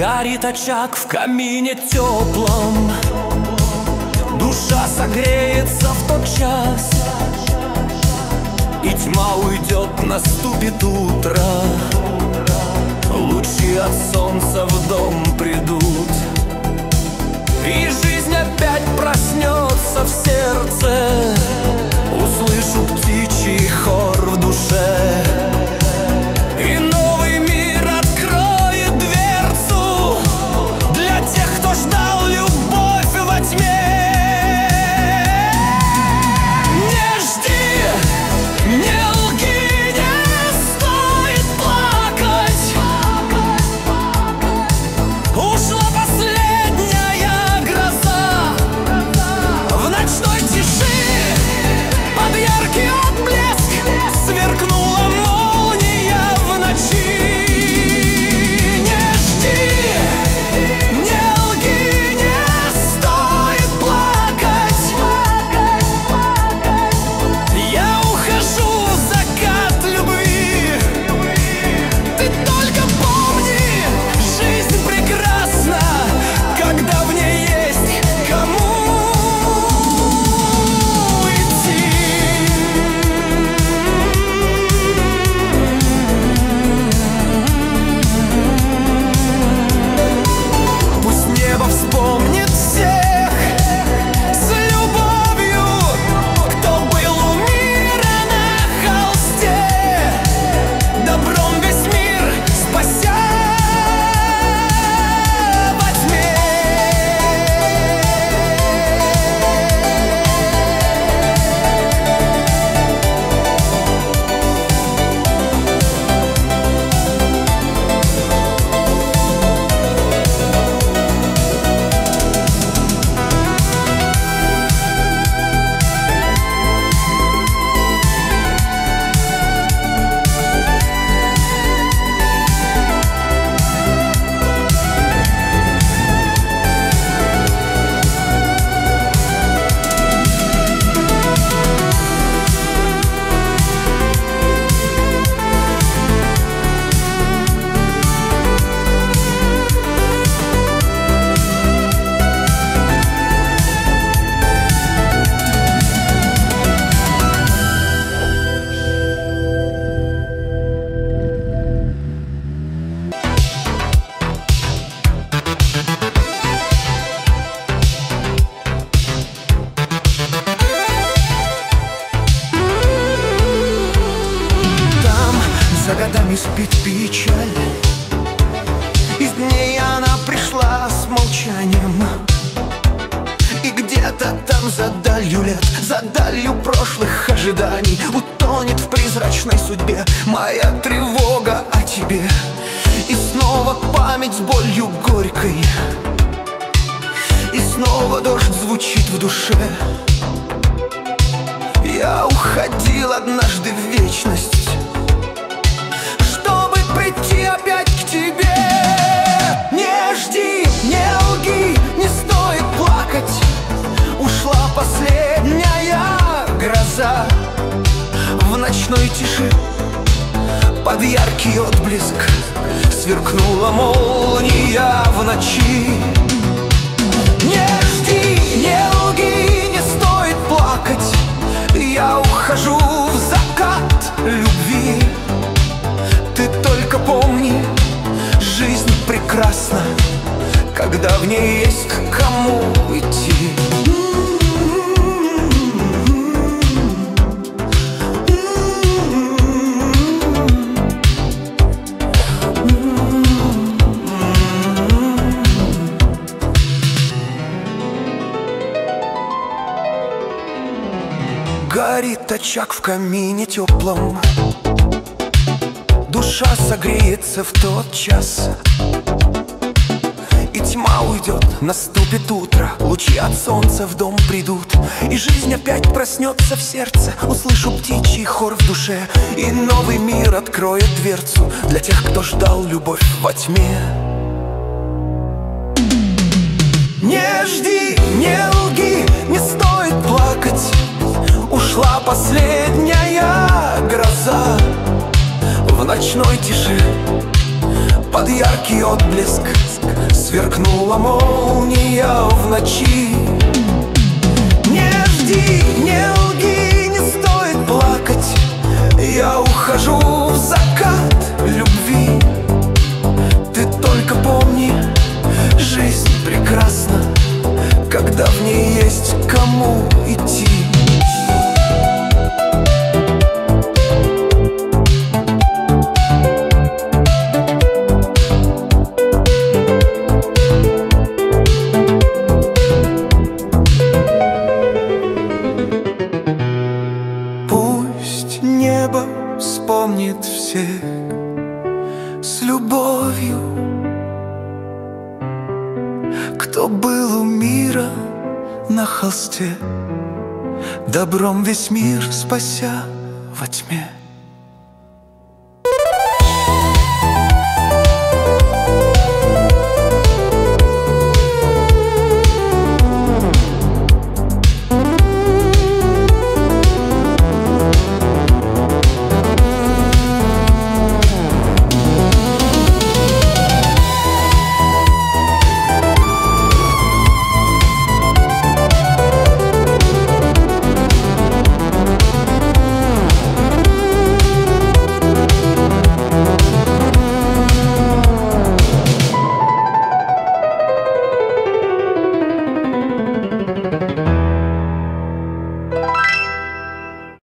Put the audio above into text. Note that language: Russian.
Горит очаг в камине теплом, душа согреется в тот час, и тьма уйдет, наступит утро. Лучи от солнца в дом придут, и жизнь опять проснется в сердце. Услышу птичий хор в душе, и новый мир откроет дверцу для тех, кто ждал любовь во тьме. Не жди, не лги, не стоит плакать. Ушла последняя гроза, в ночной тиши под яркий отблеск сверкнула молния в ночи. Не жди, не лги, не стоит плакать. Я ухожу в закат любви. Ты только помни, жизнь прекрасна, когда в ней есть кому идти. Пусть небо вспомнит всех с любовью, кто был у мира на холсте, добром весь мир спася во тьме. Там за годами спит печаль, из дней она пришла с молчанием. И где-то там за далью лет, за далью прошлых ожиданий утонет в призрачной судьбе моя тревога о тебе. И снова память с болью горькой, и снова дождь звучит в душе. Я уходил однажды в вечность, чтобы прийти опять к тебе. Не жди, не лги, не стоит плакать. Ушла последняя гроза, в ночной тиши под яркий отблеск сверкнула молния в ночи. Не жди, не лги, не стоит плакать. Я ухожу в закат любви. Ты только помни, жизнь прекрасна, когда в ней есть к кому идти. Горит очаг в камине теплом, душа согреется в тот час, и тьма уйдет, наступит утро. Лучи от солнца в дом придут, и жизнь опять проснется в сердце. Услышу птичий хор в душе, и новый мир откроет дверцу для тех, кто ждал любовь во тьме. Не жди, не лги, не стоит плакать. Ушла последняя гроза, в ночной тиши под яркий отблеск сверкнула молния в ночи. Не жди, не лги, не стоит плакать, я ухожу в закат любви. Ты только помни, жизнь прекрасна, когда в ней есть кому идти. Пусть небо вспомнит всех с любовью, кто был у мира на холсте, добром весь мир спася во тьме.